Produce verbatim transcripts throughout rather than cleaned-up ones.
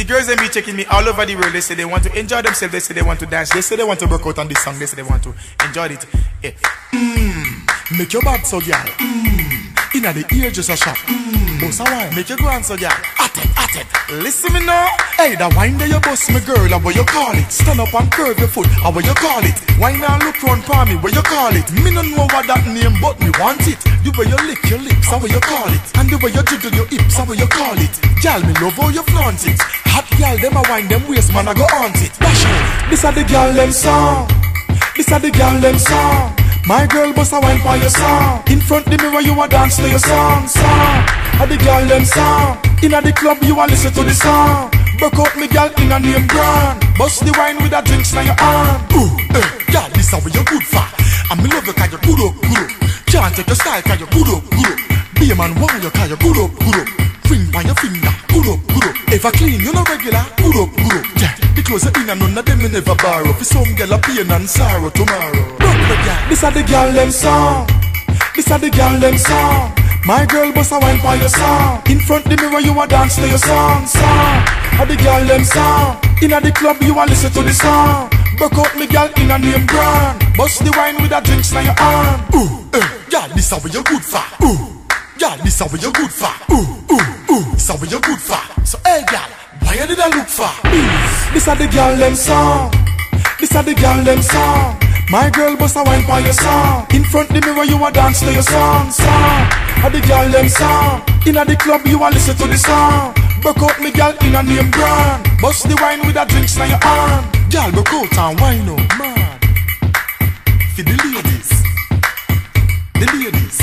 The girls they be checking me all over the world. They say they want to enjoy themselves. They say they want to dance. They say they want to work out on this song. They say they want to enjoy it. Yeah. Mmm, make your bad so girl. Mmm, inna the ear just a shot. Mmm, boss a wine. Make your go on so girl. At it, at it. Listen me now. Hey, that wine there you bust me girl. And what you call it? Stand up and curve your foot. And what you call it? Wine and look round for me. What you call it? Me no know what that name, but me want it. The way you lick your lips. And what you call it? And the way you jiggle your hips. And what you call it? Girl, me love how you flaunt it. Hot girl, them a wine, them waist, man, I go haunt it. Dash it. This are the girl, them song. This are the girl, them song. My girl, bust a wine for your song. In front the mirror, you a dance to your song, song. Are the girl, them song. In a the club, you a listen to the song. Broke out me girl in a name brand. Bust the wine with a drinks now your arm. Ooh, eh, girl, this is what you good for. And me love you cause you good up, good up. Can't take your style cause you good up, good up. Be a man, why you cause you good up, good up. Ring by your finger, good up, good up. Ever clean, you know regular, good up, good up. Yeah, the clothes you in and none of them me never borrow. For some girl a pain and sorrow tomorrow. This are the girl them song. This are the girl them song. My girl bust a wine for your song. In front the mirror you a dance to your song, song. Are the girl them song. In a the club you a listen to the song. Broke out me girl in a name brand. Bust the wine with a drinks now your arm. Ooh, eh, girl, this is what you good for. Ooh. Girl, this is what you good for. Ooh, ooh, ooh, this is what you good for. So, hey, girl, why you did I look for? Ooh. This are the girl them song. This are the girl them song. My girl bust a wine for your song. In front the mirror you a dance to your song, song. Are the girl them song. In a the club you a listen to the song. Broke out me girl in a name brand. Bust the wine with a drinks now your arm. Girl, broke out and wine up, man. For the ladies, the ladies.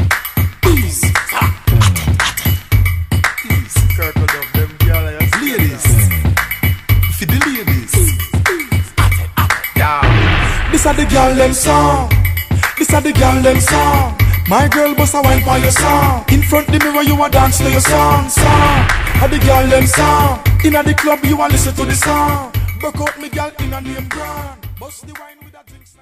Circle of them girl, ladies, for the ladies. This are the girl them song. This are the girl them song. My girl bust a wine for your song. In front the mirror you a dance to your song, song. Are the girl them song. In a the club you a listen to the song. Broke out me girl in a name brand. Bust the wine with a drink.